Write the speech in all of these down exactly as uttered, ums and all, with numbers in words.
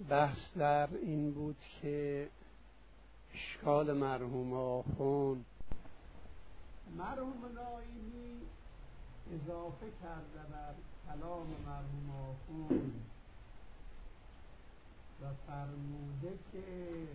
بحث در این بود که اشکال مرحوم آخوند مرحوم نایمی اضافه کرده بر کلام مرحوم آخوند و فرموده که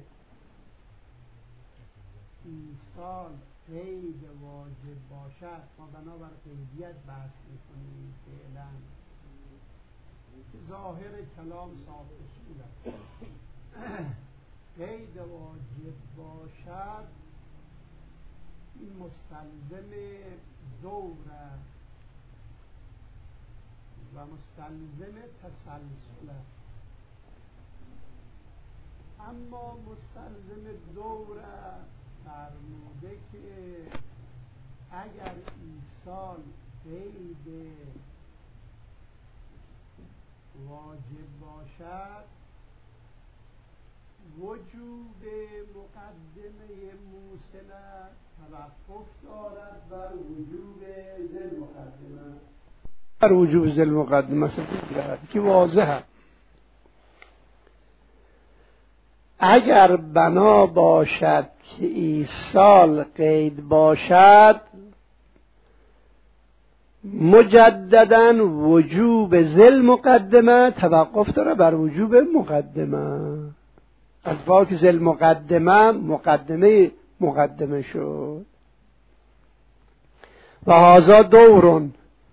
ایصال قید واجب باشد. ما بنابر قیدیت بحث میکنیم فعلا که ظاهر کلام صاحب اصول است. قید واجب باشد این مستلزم دور و مستلزم تسلسل است. اما مستلزم دور فرموده که اگر ایصال قید واجب باشد وجوب مقدمه موصله توقف دارد بر وجوب ذل مقدمه بر وجوب ذل مقدمه که واضحه. اگر بنا باشد که ایصال قید باشد مجددا وجوب ذل مقدمه توقف داره بر وجوب مقدمه. از باک ذل مقدمه مقدمه مقدمه شد و هذا دورون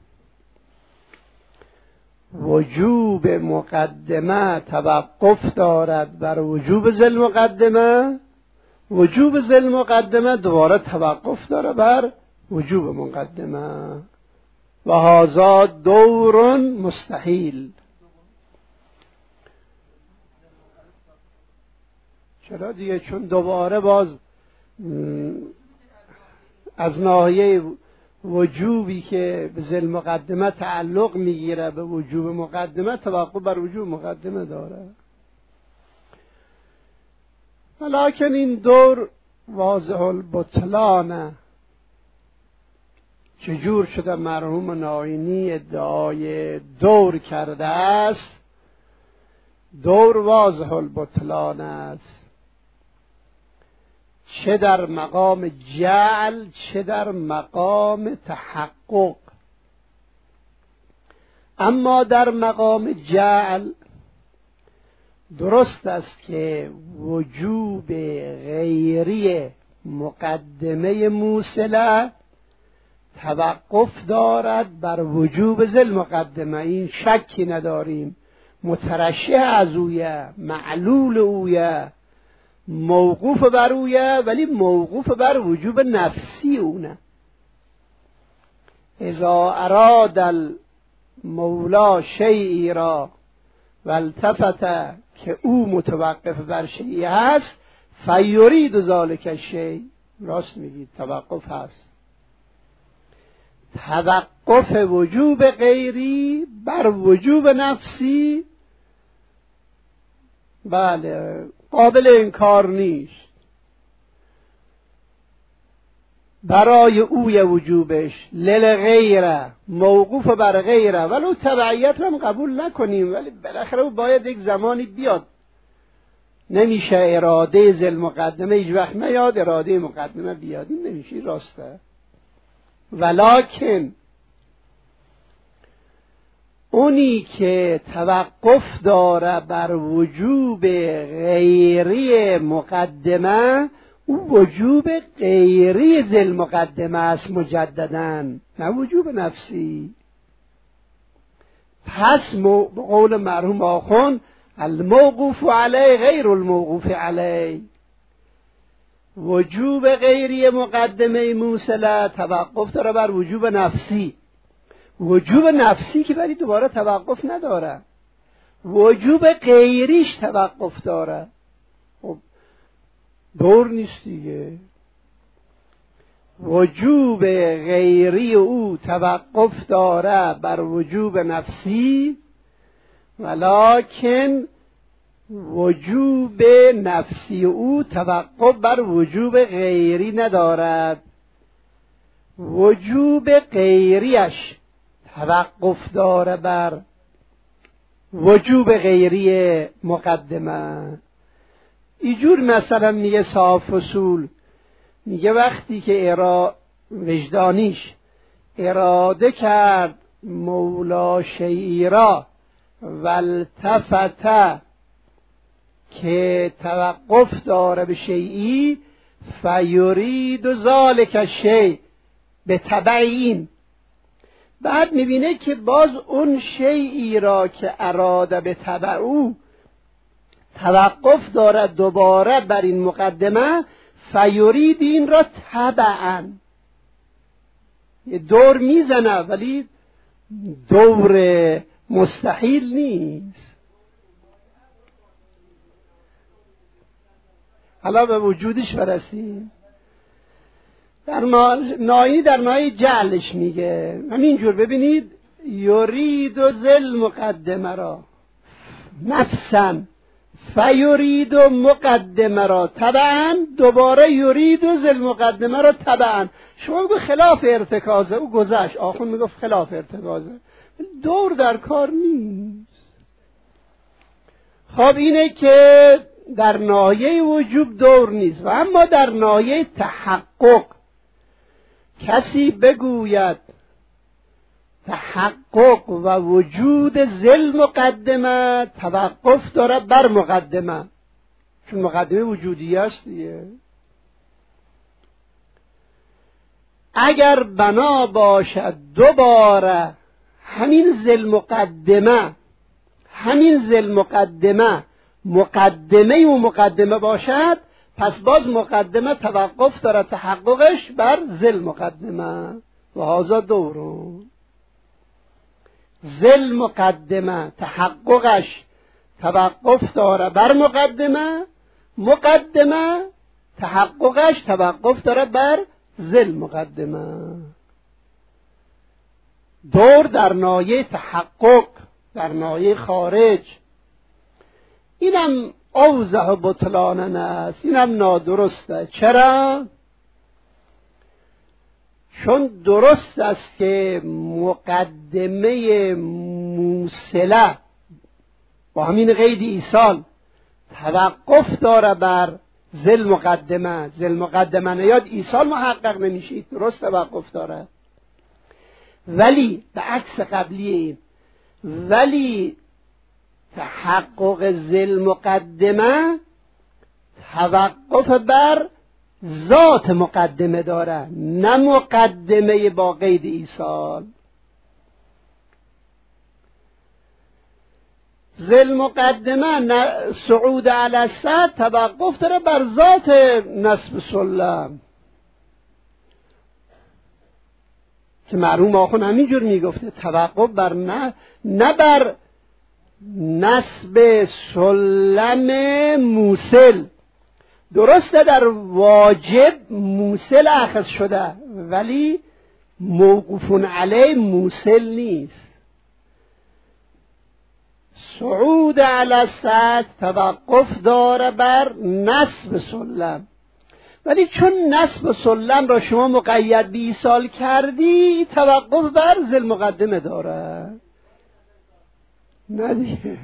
وجوب مقدمه توقف دارد بر وجوب ذل مقدمه، وجوب ذل مقدمه دوباره توقف داره بر وجوب مقدمه و هذا دور مستحیل. چرا دیگه؟ چون دوباره باز از ناحیه وجوبی که به ذل مقدمه تعلق میگیره به وجوب مقدمه توقف بر وجوب مقدمه داره. ولکن این دور واضح البطلانه. چجور شده مرحوم نایمی ادعای دور کرده است؟ دور واضح البطلان است، چه در مقام جعل چه در مقام تحقق. اما در مقام جعل درست است که وجوب غیری مقدمه موصله توقف دارد بر وجوب ذل مقدمه. این شکی نداریم، مترشح از اویه، معلول اویه، موقوف بر اویه، ولی موقوف بر وجوب نفسی اونه. اذا اراد المولا شیئی را و التفت که او متوقف بر شیئی هست فیرید ذالک الشیء. راست میگید، توقف هست. توقف وجوب غیری بر وجوب نفسی بله قابل انکار نیست. برای اوی وجوبش للغیره موقوف بر غیره، ولو تبعیت رو هم قبول نکنیم، ولی بالاخره باید یک زمانی بیاد. نمیشه اراده ذل مقدمه هیچ وقت نیاد، اراده مقدمه بیاد. این نمیشه، راسته. ولکن اونی که توقف داره بر وجوب غیری مقدمه او وجوب غیری ذل مقدمه است مجدداً، نه وجوب نفسی. پس به قول مرحوم آخوند الموقوف علیه غیر الموقوف علیه. وجوب غیری مقدمه موصله توقف داره بر وجوب نفسی. وجوب نفسی که ولی دوباره توقف نداره، وجوب غیریش توقف داره. خب دور نیست دیگه. وجوب غیری او توقف داره بر وجوب نفسی، ولکن وجوب نفسی او توقف بر وجوب غیری ندارد. وجوب غیریش توقف داره بر وجوب غیری مقدمه. اینجور مثلا میگه صاحب فصول، میگه وقتی که ارا وجدانیش اراده کرد مولا شیئی را والتفت که توقف داره به شیئی فیرید ذالک الشیء به تبع این، بعد میبینه که باز اون شیئی را که اراده به تبع او توقف دارد دوباره بر این مقدمه، فیرید این را تبعا، یه دور میزنه ولی دور مستحیل نیست. حالا به وجودش برسیم. در نایی در نایی جعلش میگه همینجور، ببینید یرید و زل مقدمه را نفسا فیرید و مقدمه را تبعا، دوباره یرید و زل مقدمه را تبعا. شما میگو خلاف ارتکازه، او گذشت، آخون میگفت خلاف ارتکازه، دور در کار نیست. خب اینه که در ناحیه وجوب دور نیست، و اما در ناحیه تحقق کسی بگوید تحقق و وجود ذل مقدمه توقف داره بر مقدمه، چون مقدمه وجودی است دیگه. اگر بنا باشد دوباره همین ذل مقدمه همین ذل مقدمه مقدمه و مقدمه باشد، پس باز مقدمه توقف داره تحققش بر ذل مقدمه و هذا دورون. ذل مقدمه تحققش توقف داره بر مقدمه، مقدمه تحققش توقف داره بر ذل مقدمه. دور در ناحیه تحقق، در ناحیه خارج، اینم اوضح بطلانن است، اینم نادرسته. چرا؟ چون درست است که مقدمه موصله با همین قید ایصال توقف داره بر ذل مقدمه. ذل مقدمه نیاد ایصال محقق نمیشه، درست توقف داره، ولی به عکس قبلی این، ولی تحقق ذل مقدمه توقف بر ذات مقدمه داره، نه مقدمه با قید ایصال. ذل مقدمه صعود علی السطح توقف داره بر ذات نصب سلم، که مرحوم آخون همینجور میگفته توقف بر نه نه بر نصب سلم موصل. درسته در واجب موصل اخذ شده، ولی موقوفون علیه موصل نیست. صعود علی السطح توقف داره بر نصب سلم، ولی چون نصب سلم را شما مقید به ایصال کردی، توقف بر ذل مقدمه داره. نه دیگه.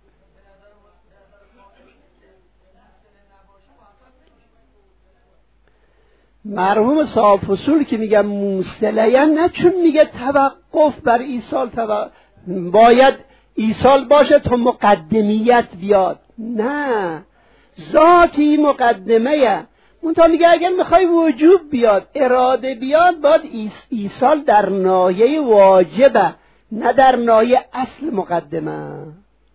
مرحوم صاحب فصول که میگم موصله، یعنی نه چون میگه توقف بر ایصال توقف باید ایصال باشه تا مقدمیت بیاد، نه، ذاتی مقدمه. منتها میگه اگر میخوای وجوب بیاد، اراده بیاد، باید ایصال در ناحیه واجبه، نه در ناحیه اصل مقدمه.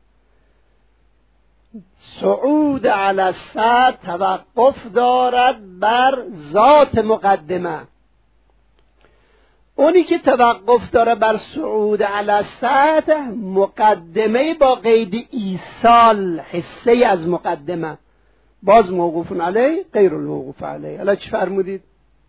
صعود علی السطح توقف دارد بر ذات مقدمه. اونی که توقف داره بر صعود علی السطح مقدمه با قید ایصال، حصه از مقدمه، باز موقوف علیه غیر الموقوف علیه. حالا چی فرمودید؟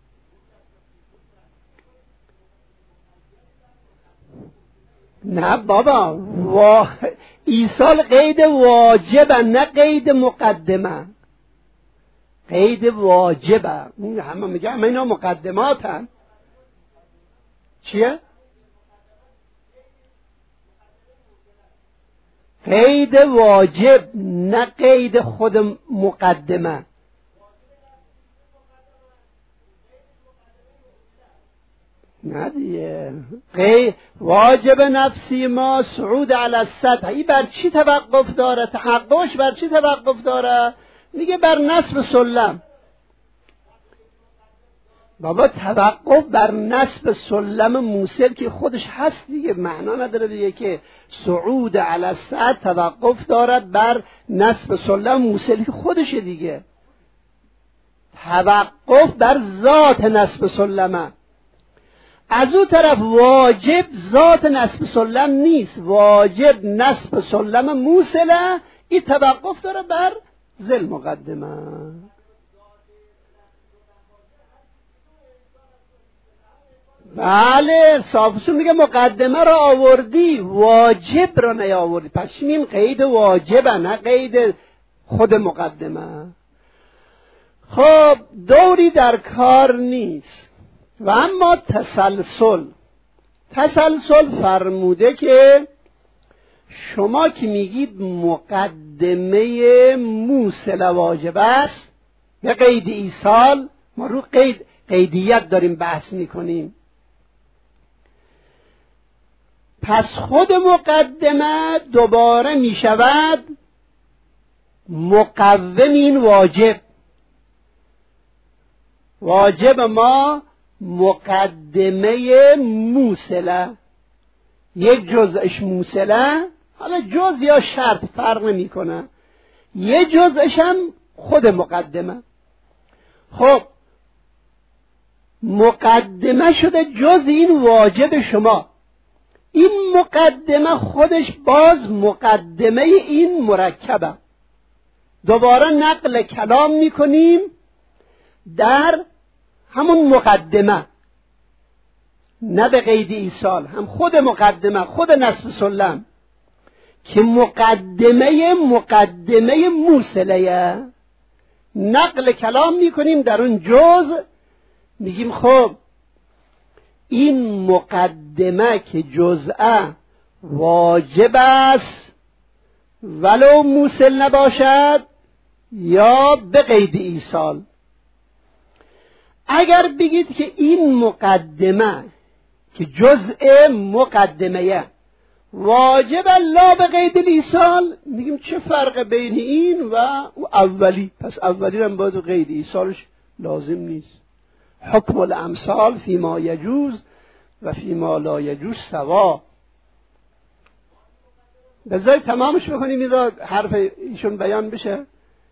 نه بابا، وا... ایصال قید واجبه، نه قید مقدمه. قید واجبه، همه میگه همه اینا مقدماتن. چیه؟ قید واجب، نه قید خود مقدمه. نه دیگه، قید واجب نفسی ما صعود علی السطح، این بر چی توقف داره؟ تحققش بر چی توقف داره؟ میگه بر نصب سلم. بابا توقف بر نصب سلم موصل که خودش هست دیگه، معنا نداره دیگه که صعود علی السطح توقف دارد بر نصب سلم موصل که خودشه دیگه. توقف بر ذات نصب سلمه. از اون طرف واجب ذات نصب سلم نیست، واجب نصب سلم موصله، این توقف داره بر ذل مقدمه. بله صافسون میگه مقدمه را آوردی واجب را نیاوردی، پس چی میگیم؟ قید واجبه نه قید خود مقدمه. خب دوری در کار نیست. و اما تسلسل، تسلسل فرموده که شما که میگید مقدمه موصل واجب است به قید ایصال، ما رو قید قیدیت داریم بحث میکنیم، پس خود مقدمه دوباره میشود مقوم این واجب. واجب ما مقدمه موصله، یک جزءش موصله، حالا جز یا شرط فرق نمی کنه، یه جزءش هم خود مقدمه. خب مقدمه شده جز این واجب شما، این مقدمه خودش باز مقدمه این مرکبه. دوباره نقل کلام میکنیم در همون مقدمه، نه به قید ایصال، هم خود مقدمه، خود نصب سلم که مقدمه مقدمه موصله، نقل کلام میکنیم در اون جز، میگیم خب این مقدمه که جزءه واجب است ولو موصل نباشد یا به قید ایصال. اگر بگید که این مقدمه که جزء مقدمه واجب لا به قید ایصال، میگیم چه فرق بین این و اولی؟ پس اولی هم باید قید ایصالش لازم نیست. حکم الامثال فی ما یجوز و فی ما لا یجوز سوا. بذارید تمامش بکنیم این را حرف ایشون بیان بشه.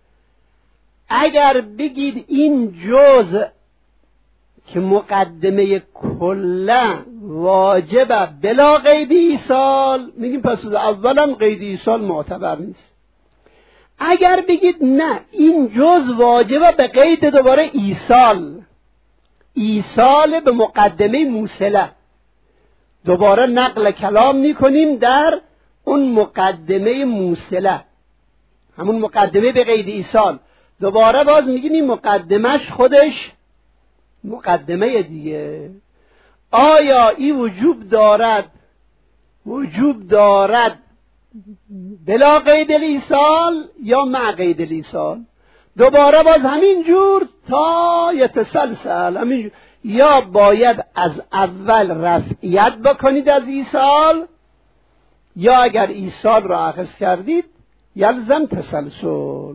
اگر بگید این جزء که مقدمه کلا واجبه بلا قید ایصال، میگیم پس اولا قید ایصال معتبر نیست. اگر بگید نه این جز واجبه به قید دوباره ایصال، ایصال به مقدمه موصله، دوباره نقل کلام میکنیم در اون مقدمه موصله، همون مقدمه به قید ایصال، دوباره باز میگیم این مقدمش خودش مقدمه دیگه. آیا این وجوب دارد وجوب دارد بلا قید ایصال یا مع قید ایصال؟ دوباره باز همین جور تا یتسلسل همین جور. یا باید از اول رفعیت بکنید از ایصال، یا اگر ایصال را اخذ کردید یلزم تسلسل.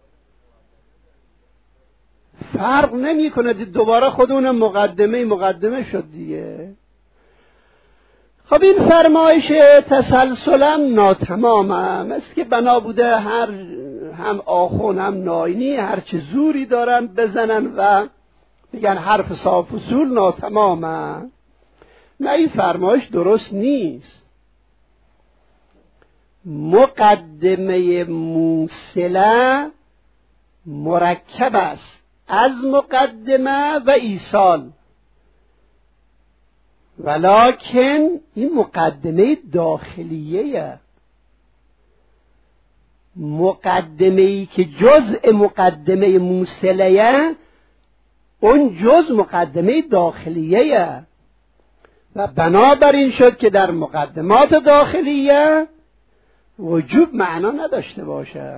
فرق نمی کنه، دوباره خودمون مقدمه مقدمه شد دیگه. خب این فرمایش تسلسلم ناتمامه، مثل که بنا بوده هر هم آخون هم ناینی هر چه زوری دارن بزنن و بگن حرف صاف اصول ناتمامه. نه این فرمایش درست نیست. مقدمه موصله مرکب است از مقدمه و ایصال، ولکن این مقدمه داخلیه، مقدمه ای که جزء مقدمه موصله اون جزء مقدمه داخلیه و بنابراین شد که در مقدمات داخلیه وجوب معنا نداشته باشه.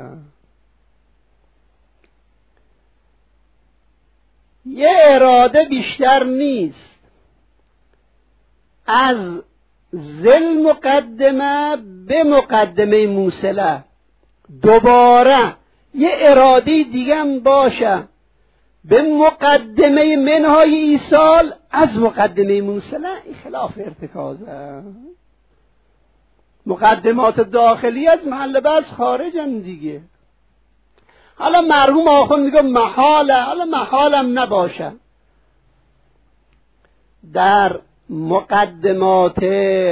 یه اراده بیشتر نیست از ذل مقدمه به مقدمه موصله، دوباره یه اراده دیگه هم باشه به مقدمه منهای ایصال از مقدمه موصله. این خلاف ارتکازه. مقدمات داخلی از محل بس خارجن دیگه. حالا مرحوم آخوند میگه محاله، حالا محالم نباشه. در مقدمات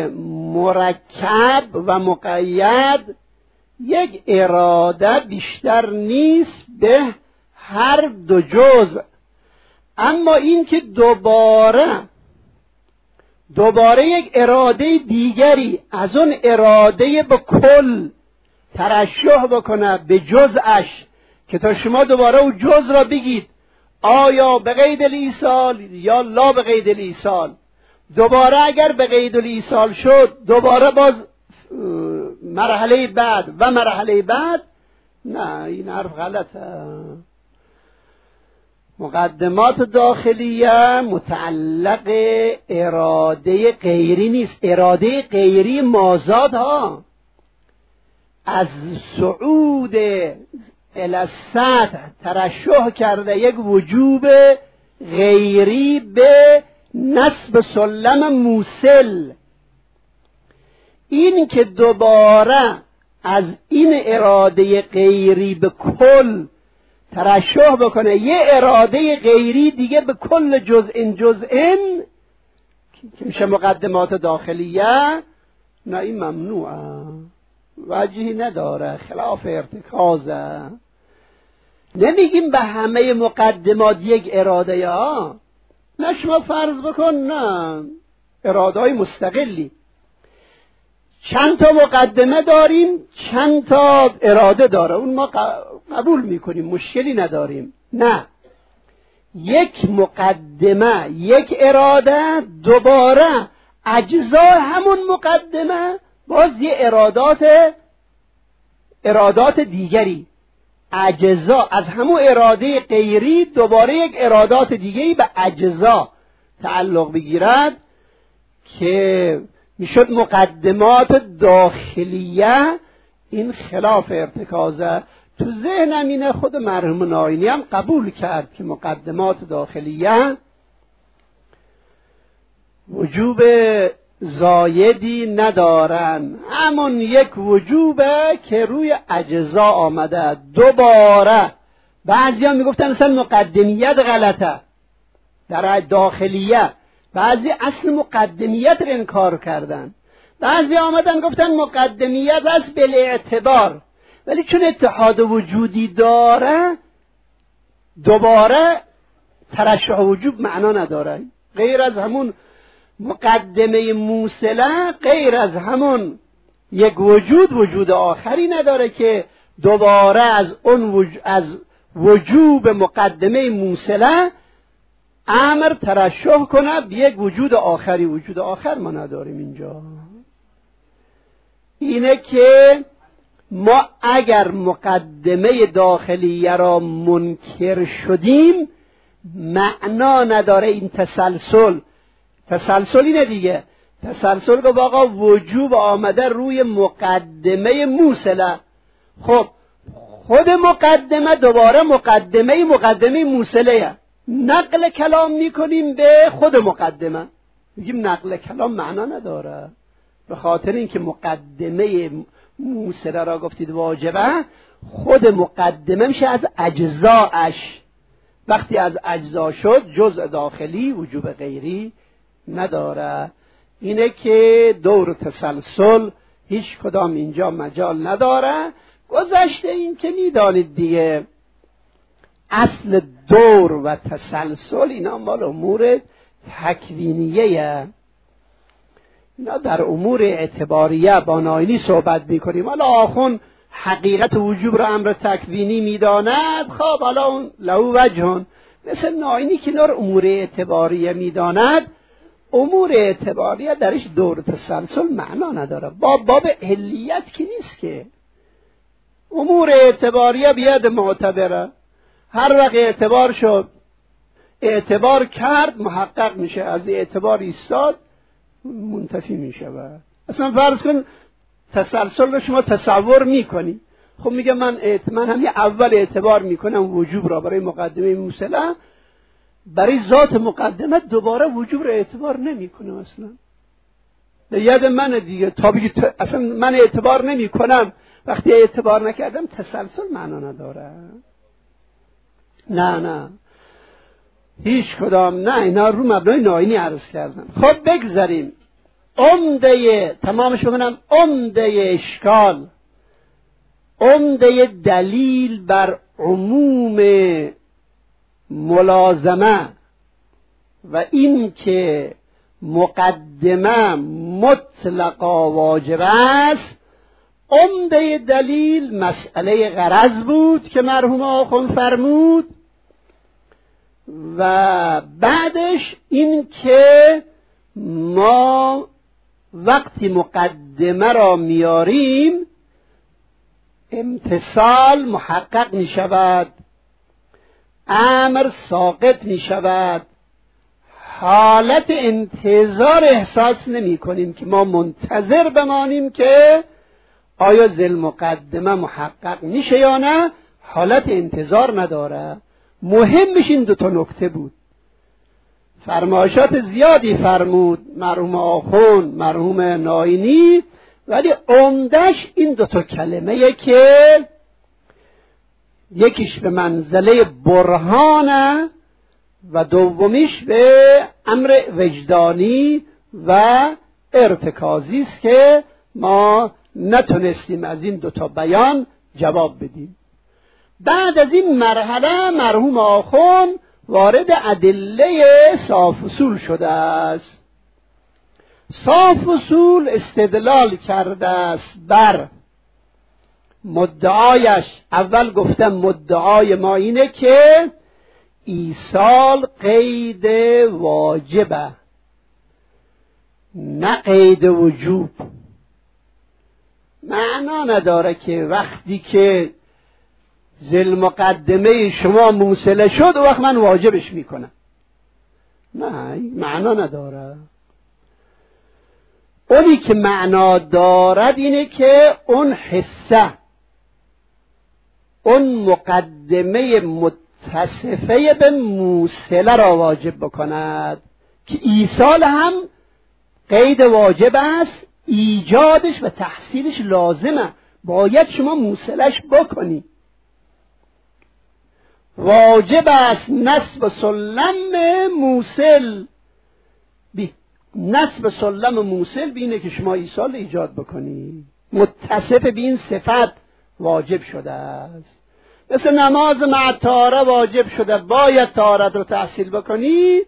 مرکب و مقید یک اراده بیشتر نیست به هر دو جزء، اما این که دوباره دوباره یک اراده دیگری از اون اراده به کل ترشح بکنه به جزءش، که تا شما دوباره او جزء را بگید آیا به قید الایصال یا لا به قید الایصال. دوباره اگر به قید الایصال شد دوباره باز مرحله بعد و مرحله بعد، نه این حرف غلطه. مقدمات داخلیه متعلق اراده غیری نیست. اراده غیری مازاد ها از صعود الی سطح ترشح کرده یک وجوب غیری به نصب سلم موصل. این که دوباره از این اراده غیری به کل ترشح بکنه یه اراده غیری دیگه به کل جزء جزء که میشه مقدمات داخلیه، نه این ممنوعه، وجهی نداره، خلاف ارتکازه. نمیگیم به همه مقدمات یک اراده ها، نه شما فرض بکن نه اراده های مستقلی چند تا مقدمه داریم چند تا اراده داره، اون ما قبول میکنیم، مشکلی نداریم. نه، یک مقدمه یک اراده دوباره اجزا همون مقدمه باز یه ارادات ارادات دیگری، اجزا از همون اراده غیری دوباره یک ارادات دیگری به اجزا تعلق بگیرد که میشد مقدمات داخلیه. این خلاف ارتکازه. تو ذهنم اینه، خود مرحوم ناینی هم قبول کرد که مقدمات داخلیه وجوب زایدی ندارن، همون یک وجوبه که روی اجزا آمده. دوباره بعضی ها میگفتن اصلا مقدمیت غلطه در داخلیه، بعضی اصل مقدمیت رو انکار کردن، بعضی آمدن گفتن مقدمیت است بالاعتبار، ولی چون اتحاد وجودی داره دوباره ترشح وجوب معنا نداره. غیر از همون مقدمه موصله، غیر از همون یک وجود وجود آخری نداره که دوباره از اون وجود از وجوب مقدمه موصله امر ترشح کنه به یک وجود آخری. وجود آخر ما نداریم اینجا. اینه که ما اگر مقدمه داخلیه را منکر شدیم معنا نداره این تسلسل. تسلسل اینه دیگه، تسلسل که آقا وجوب آمده روی مقدمه موصله. خب خود مقدمه دوباره مقدمه مقدمه موصله، نقل کلام میکنیم به خود مقدمه، میگیم نقل کلام معنا نداره، به خاطر اینکه مقدمه موصله را گفتید واجبه، خود مقدمه میشه از اجزاش. وقتی از اجزا شد جزء داخلی وجوب غیری نداره. اینه که دور تسلسل هیچ کدام اینجا مجال نداره. گذشته این که میدانید دیگه، اصل دور و تسلسل اینا مال امور تکوینیه، اینا در امور اعتباریه با ناینی صحبت میکنیم. حالا آخون حقیقت وجوب را امر تکوینی میداند، خب حالا اون لهو وجهن، مثل ناینی که نار امور اعتباریه میداند، امور اعتباریه درش دور تسلسل معنا نداره، با باب علیت که نیست که. امور اعتباریه بیاد معتبره، هر وقت اعتبار شد اعتبار کرد محقق میشه، از اعتبار ایستاد منتفی میشه. اصلا فرض کن تسلسل رو شما تصور میکنی، خب میگه من من همین اول اعتبار میکنم وجوب را برای مقدمه موصله، برای ذات مقدمه دوباره وجوب را اعتبار نمیکنم اصلا. به ید من دیگه تا بگی اصلا من اعتبار نمیکنم، وقتی اعتبار نکردم تسلسل معنا نداره. نه نه هیچ کدام، نه اینا رو مبنای ناینی عرض کردم. خب بگذاریم عمده تمامش بکنم. عمده اشکال، عمده دلیل بر عموم ملازمه و این که مقدمه مطلقا واجب است، عمده دلیل مسئله غرض بود که مرحوم آخوند فرمود، و بعدش این که ما وقتی مقدمه را میاریم امتصال محقق می شود، امر ساقط می شود، حالت انتظار احساس نمی کنیم که ما منتظر بمانیم که آیا ذل مقدمه محقق میشه یا نه، حالت انتظار نداره. مهمش این دو تا نکته بود. فرمایشات زیادی فرمود مرحوم آخوند، مرحوم ناینی، ولی عمدش این دو تا کلمه که یکیش به منزله برهانه و دومیش به امر وجدانی و ارتکازی است که ما نتونستیم از این دو تا بیان جواب بدیم. بعد از این مرحله مرحوم آخوند وارد ادله صاف اصول شده است. صاف اصول استدلال کرده است بر مدعایش. اول گفتم مدعای ما اینه که ایصال قید واجبه نه قید وجوب. معنا نداره که وقتی که ذل مقدمه شما موصله شد و وقت من واجبش میکنم، نه معنا نداره. اونی که معنا دارد اینه که اون حصه، اون مقدمه متصفه به موصله را واجب بکند که ایصال هم قید واجب است، ایجادش و تحصیلش لازمه، باید شما موصلش بکنی. واجب است نصب سلم موصل، بی نصب سلم موصل بینه که شما ایصال ایجاد بکنی، متصف به این صفت واجب شده است. مثل نماز مع طهاره واجب شده، باید طهارت رو تحصیل بکنی،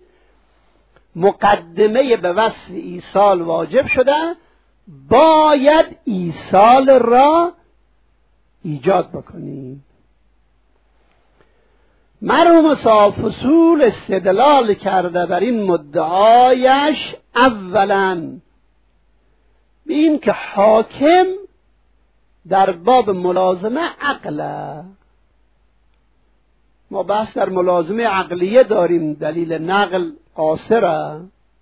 مقدمه به وصف ایصال واجب شده، باید ایصال را ایجاد بکنی. مرحوم صاف اصول استدلال کرده بر این مدعایش اولا به این که حاکم در باب ملازمه عقله. ما بحث در ملازمه عقلیه داریم، دلیل نقل قاصره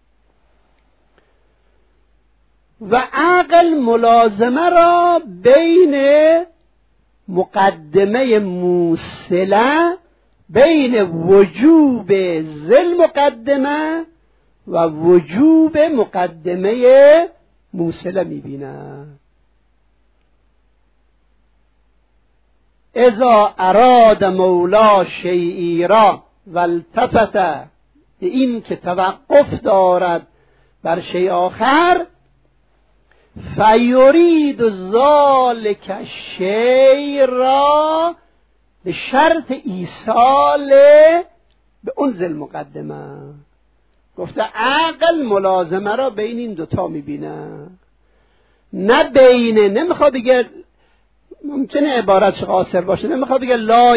و عقل ملازمه را بین مقدمه موصله، بین وجوب ذل مقدمه و وجوب مقدمه موصله میبینه. اذا اراد مولا شیئی را والتفت، به این که توقف دارد بر شیء آخر، فیرید ذالک الشیء را به شرط ایصال به اون ذل مقدمه. گفته عقل ملازمه را بین این دوتا میبینه، نه بین، نمیخواد بگه، ممکنه عبارتش قاصر باشه، نمیخواد بگه لا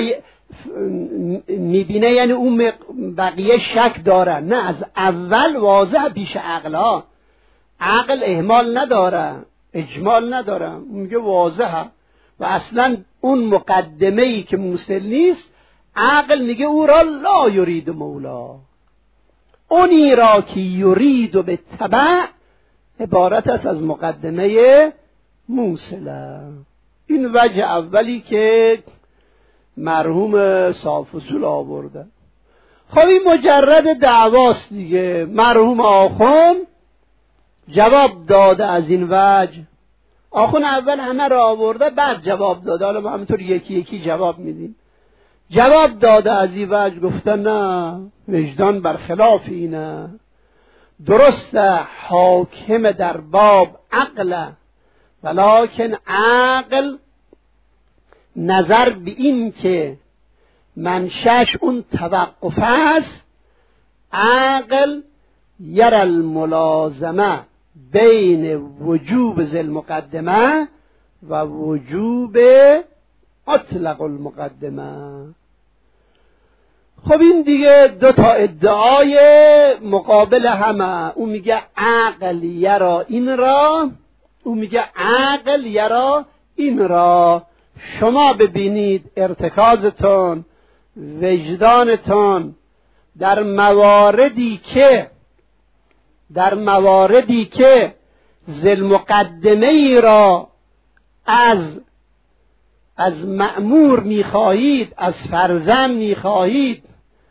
میبینه یعنی اون بقیه شک دارن. نه، از اول واضح پیش عقلها. عقل اهمال نداره، اجمال نداره، اون میگه واضحه. و اصلا اون مقدمه ای که موصل نیست، عقل میگه او را لا یرید مولا، اونی را که یرید و به تبع عبارت است از مقدمه موصله. این وجه اولی که مرحوم صاحب اصول آورده. خب این مجرد دعواست دیگه. مرحوم آخوند جواب داده از این وجه. آخوند اول همه را آورده بعد جواب داده، حالا ما همینطور یکی یکی جواب میدیم. جواب داده از این وجه، گفته نه، وجدان برخلاف اینه، درسته حاکم در باب عقل، ولکن عقل نظر به این که منشأش اون توقف است، عقل یر الملازمه بین وجوب ذی المقدمه و وجوب اطلق المقدمه. خب این دیگه دو تا ادعای مقابل همه. اون میگه عقل یرا این را، اون میگه عقل یرا این را. شما ببینید ارتکازتون، وجدانتون در مواردی که در مواردی که ذی مقدمه ای را از از مأمور میخواهید، از فرزند میخواهید،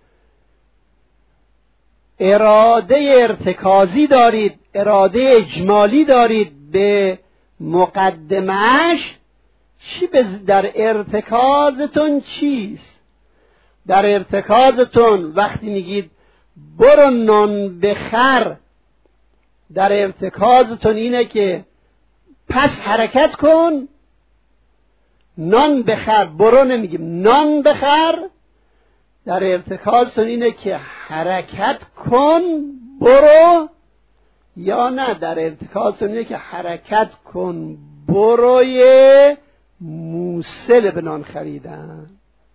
اراده ارتکازی دارید، اراده اجمالی دارید به مقدمهش، چی در ارتکازتون چیست؟ در ارتکازتون وقتی میگید برو نان بخر، در ارتکازتون اینه که پس حرکت کن. نان بخر، برو نمیگیم، نان بخر. در ارتکازتون اینه که حرکت کن برو، یا نه در ارتکازتون اینه که حرکت کن بروی موصل به نان خریدن.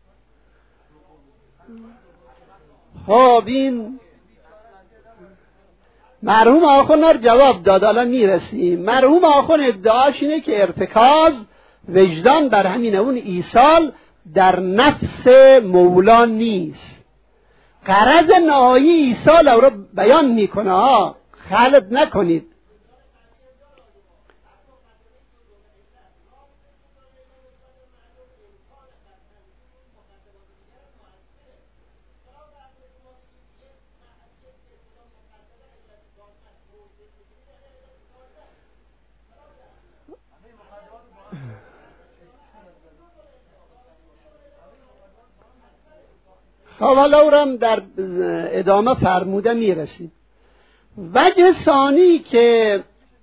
خب این مرحوم آخوند جواب داد، الان میرسیم. مرحوم آخوند ادعاش اینه که ارتکاز وجدان بر همین اون ایصال در نفس مولا نیست. غرض نهایی ایصال او رو بیان میکنه ها، خلط نکنید. خب حالا او هم در ادامه فرموده میرسیم. وجه ثانی که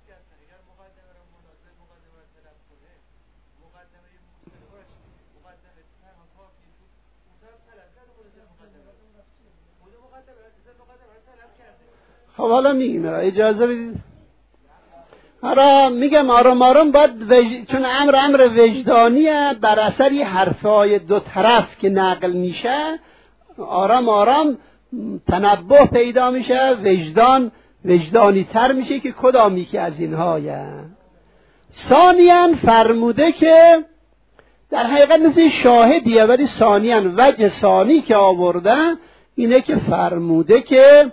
خب حالا میگیم اجازه بدید. حالا میگم آرام آرام باید وج... چون امر امر وجدانیه، بر اثر یه حرفای دو طرف که نقل میشه آرام آرام تنبه پیدا میشه، وجدان وجدانی تر میشه که کدامی که از اینهایه. ثانیاً فرموده که در حقیقت مثل شاهدیه، ولی ثانیاً وجه ثانی که آورده اینه که فرموده که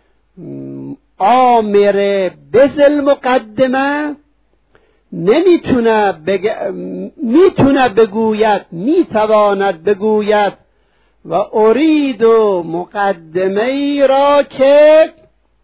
آمر بذل مقدمه نمیتونه بگ... میتونه بگوید، میتواند بگوید و ارید و مقدمه ای را که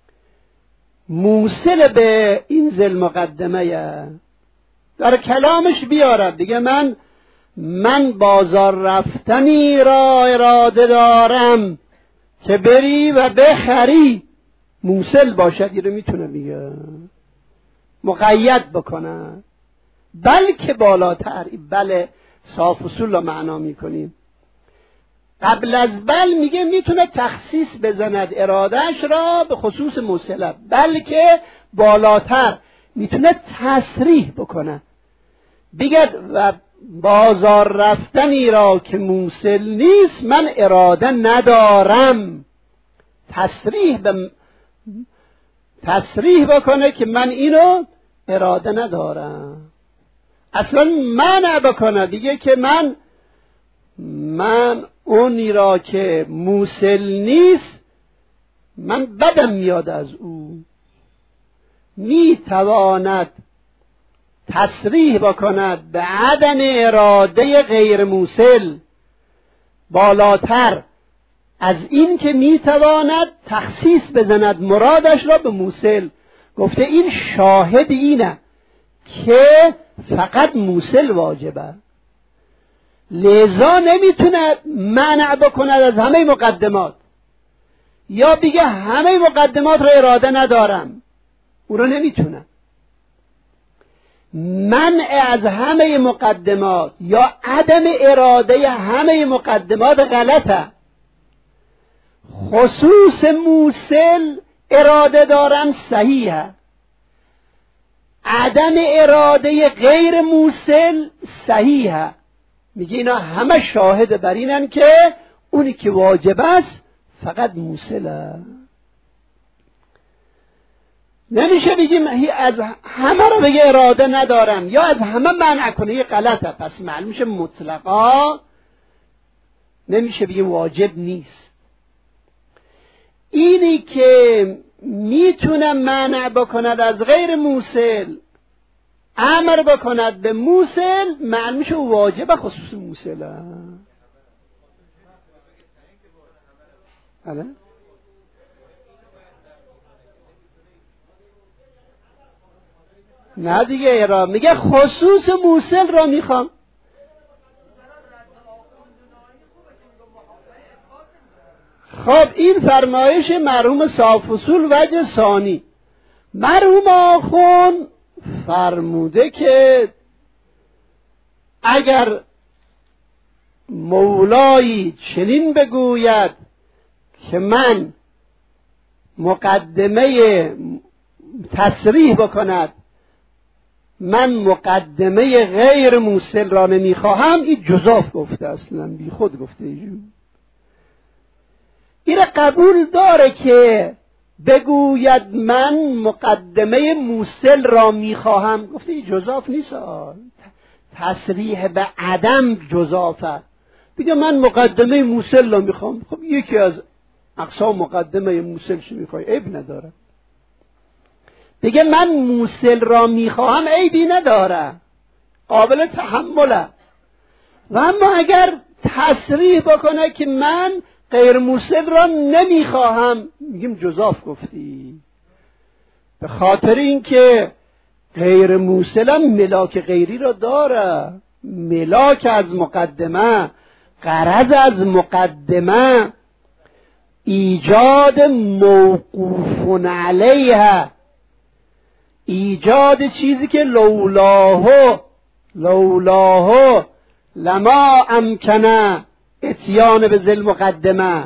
موصل به این ذل مقدمه در کلامش بیارد. دیگه من من بازار رفتنی را اراده دارم که بری و بخری، موصل باشد، این رو میتونه میگه مقید بکنه. بلکه بالاتر، بله صاف اصول رو معنا میکنیم. قبل از بل میگه میتونه تخصیص بزند ارادهش را به خصوص موصله، بلکه بالاتر میتونه تصریح بکنه، بگه و بازار رفتنی را که موصل نیست من اراده ندارم. تصریح به تصریح بکنه که من اینو اراده ندارم، اصلا منع بکنه، دیگه که من من اونی را که موصل نیست من بدم میاد از او. میتواند تصریح بکند به عدم اراده غیر موصل بالاتر از این که میتواند تخصیص بزند مرادش را به موصل. گفته این شاهد اینه که فقط موصل واجبه، لذا نمیتونه منع بکند از همه مقدمات، یا بگه همه مقدمات را اراده ندارم، او را نمیتونه. منع از همه مقدمات یا عدم اراده همه مقدمات غلطه. خصوص موصل اراده دارن صحیحه، عدم اراده غیر موصل صحیحه. میگه اینا همه شاهد بر اینن که اونی که واجب است فقط موصله. نمیشه بگیم از همه رو بگه اراده ندارم یا از همه منع کنه، یه غلطه. پس معلوم میشه مطلقا نمیشه بگیم واجب نیست. اینی که میتونه منع بکند از غیر موصل امر بکند به موصل معلوم میشه واجب خصوص موصله. بله نه دیگه، را میگه خصوص موصل را میخوام. خب این فرمایش مرحوم صاحب اصول وجه ثانی. مرحوم آخوند فرموده که اگر مولایی چنین بگوید که من مقدمه تصریح بکند من مقدمه غیر موصل را نمیخواهم، این جزاف گفته، اصلا بی خود گفته. این قبول داره که بگوید من مقدمه موصل را میخواهم، گفته این جزاف نیست، تصریح به عدم جزافه. بگه من مقدمه موصل را میخوام، خب یکی از اقسام مقدمه موصل شو میخوای، عیب نداره. بگه من موصل را میخواهم عیبی نداره، قابل تحمله. و اما اگر تصریح بکنه که من غیر موصل را نمیخواهم، میگیم جزاف گفتی، به خاطر اینکه غیر موصل هم ملاک غیری را داره. ملاک از مقدمه، غرض از مقدمه ایجاد موقوف علیها، ایجاد چیزی که لولاه لولاه لما امکنه اتیان به ذل مقدمه.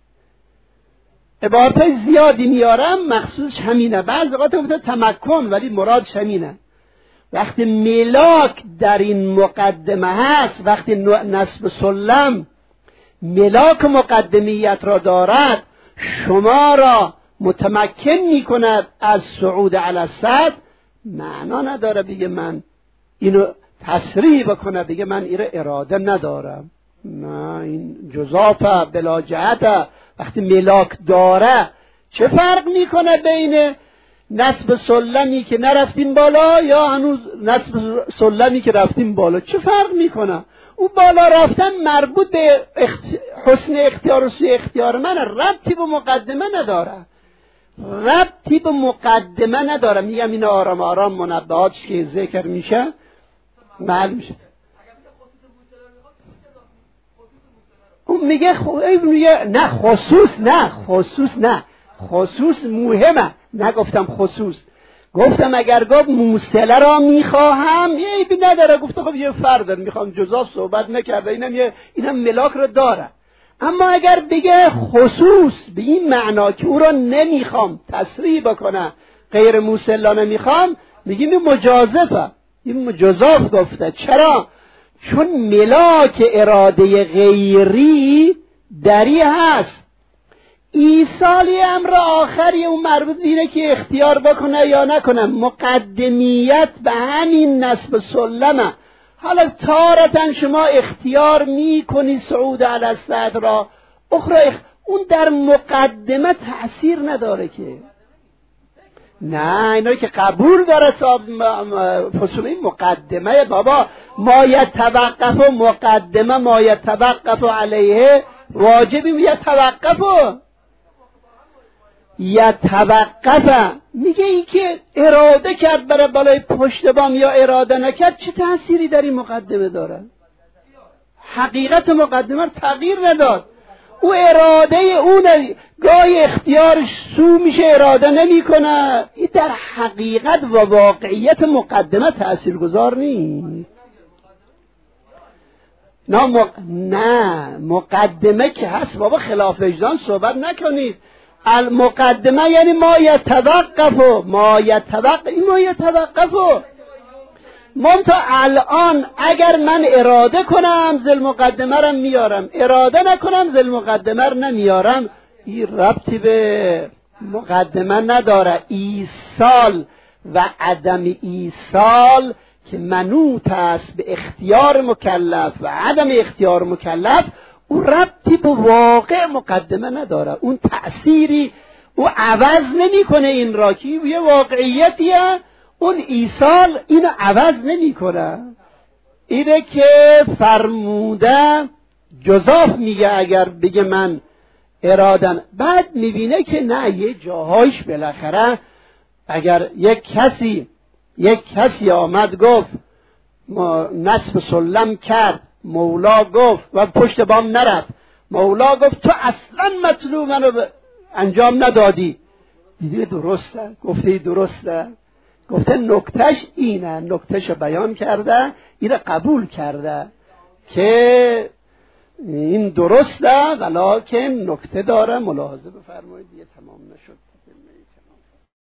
عبارت زیادی میارم، مخصوص همینه. بعض اوقات گفته تمکن، ولی مرادش همینه. وقتی ملاک در این مقدمه هست، وقتی نصب سلم ملاک مقدمیت را دارد، شما را متمکن می کند از صعود علی السطح، معنا نداره بگه من اینو تصریح بکنه، بگه من اینو اراده ندارم. نه، این جزافه بلا جهته. وقتی ملاک داره چه فرق میکنه بین نصب سلمی که نرفتیم بالا یا هنوز نصب سلمی که رفتیم بالا؟ چه فرق میکنه؟ او بالا رفتن مربوط به اخت... حسن اختیار و سوی اختیار من، ربطی به مقدمه نداره، ربطی به مقدمه نداره. میگم این آرام آرام منبهاتش که ذکر میشه معلوم میشه. اون میگه خ... میگه نه خصوص، نه خصوص، نه خصوص مهمه. نگفتم خصوص، گفتم اگر گفت موصله را میخواهم عیبی نداره. گفته خب یه فرد میخوام، جزاف صحبت نکرده، اینم یه اینم ملاک رو داره. اما اگر بگه خصوص به این معنا که او را نمیخوام تصریح بکنه، غیر موصل را نمیخوام، میگیم این مجازفه، این مجازف گفته. چرا؟ چون ملاک اراده غیری دری هست. ایصالی امر آخری اون مربوط اینه که اختیار بکنه یا نکنه. مقدمیت به همین نسب سلمه. حالا تارتن شما اختیار میکنی صعود علی السطح را، اخرى اخ... اون در مقدمه تأثیر نداره که. نه اینا که قبول داره فصول مقدمه بابا ما یتوقف و مقدمه ما یتوقف علیه واجبی یتوقف و یتوقف. میگه ای که اراده کرد بره بالای پشت بام یا اراده نکرد چه تأثیری در این مقدمه داره؟ حقیقت مقدمه رو تغییر نداد. او اراده اون گاهی اختیارش سو میشه اراده نمی کنه. این در حقیقت و واقعیت مقدمه تأثیر گذار نیست. نه, مق... نه مقدمه که هست بابا خلاف وجدان صحبت نکنید. المقدمه یعنی ما یتوقف ما یتوقف این ما یتوقف من تا الان اگر من اراده کنم زل مقدمه رو میارم، اراده نکنم زل مقدمه رو نمیارم. این ربطی به مقدمه نداره. ایصال و عدم ایصال که منوط است به اختیار مکلف و عدم اختیار مکلف، اون ربطی به واقع مقدمه نداره. اون تأثیری او عوض نمیکنه این را که یه واقعیتیه. اون ایصال اینو عوض نمیکنه. اینه که فرموده جزاف میگه اگر بگه من ارادن، بعد میبینه که نه یه جاهایش بالاخره اگر یک کسی یک کسی آمد گفت نصب سلم کرد، مولا گفت و پشت بام نرفت، مولا گفت تو اصلا مطلوب منو انجام ندادی، دیگه درسته، گفته درسته، گفته نکتهش اینه، نکتهش بیان کرده، اینه قبول کرده که این درسته ولکن نکته داره. ملاحظه بفرمایید دیگه تمام نشد.